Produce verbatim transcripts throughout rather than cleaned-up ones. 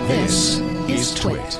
This is Twit.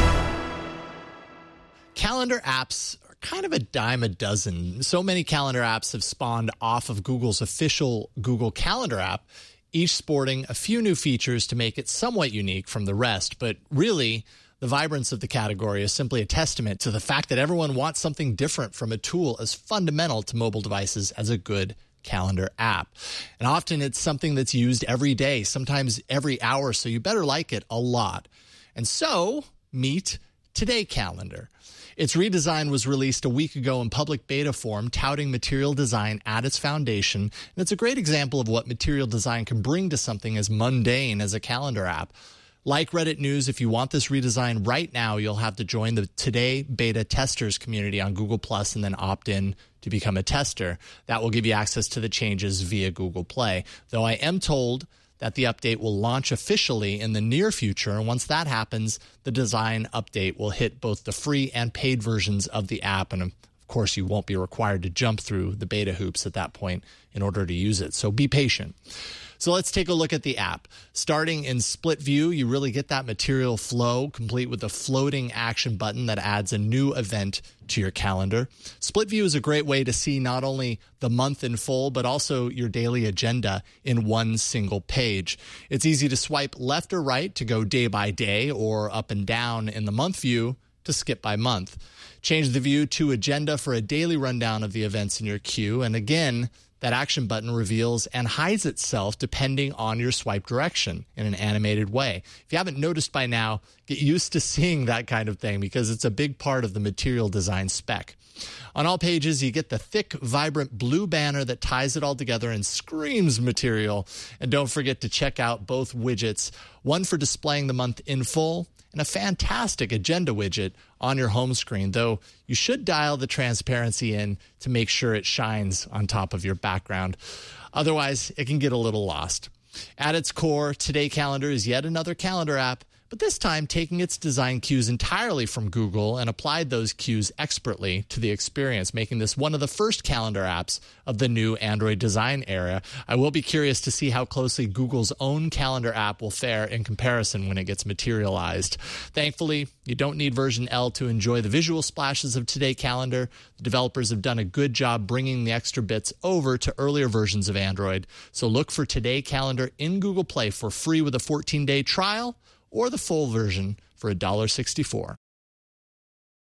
Calendar apps are kind of a dime a dozen. So many calendar apps have spawned off of Google's official Google Calendar app, each sporting a few new features to make it somewhat unique from the rest. But really, the vibrance of the category is simply a testament to the fact that everyone wants something different from a tool as fundamental to mobile devices as a good calendar app. And often it's something that's used every day, sometimes every hour, so you better like it a lot. And so, meet Today Calendar. Its redesign was released a week ago in public beta form, touting material design at its foundation. And it's a great example of what material design can bring to something as mundane as a calendar app. Like Reddit News, if you want this redesign right now, you'll have to join the Today Beta Testers community on Google Plus and then opt in to become a tester. That will give you access to the changes via Google Play. Though I am told that the update will launch officially in the near future, and once that happens, the design update will hit both the free and paid versions of the app, and of course you won't be required to jump through the beta hoops at that point in order to use it, so be patient. So let's take a look at the app. Starting in split view, you really get that material flow, complete with a floating action button that adds a new event to your calendar. Split view is a great way to see not only the month in full, but also your daily agenda in one single page. It's easy to swipe left or right to go day by day, or up and down in the month view to skip by month. Change the view to agenda for a daily rundown of the events in your queue. And again, that action button reveals and hides itself depending on your swipe direction in an animated way. If you haven't noticed by now, get used to seeing that kind of thing because it's a big part of the material design spec. On all pages, you get the thick, vibrant blue banner that ties it all together and screams material. And don't forget to check out both widgets, one for displaying the month in full and a fantastic agenda widget on your home screen, though you should dial the transparency in to make sure it shines on top of your background. Otherwise, it can get a little lost. At its core, Today Calendar is yet another calendar app, but this time taking its design cues entirely from Google and applied those cues expertly to the experience, making this one of the first calendar apps of the new Android design era. I will be curious to see how closely Google's own calendar app will fare in comparison when it gets materialized. Thankfully, you don't need version L to enjoy the visual splashes of Today Calendar. The developers have done a good job bringing the extra bits over to earlier versions of Android. So look for Today Calendar in Google Play for free with a fourteen-day trial, or the full version for one dollar and sixty-four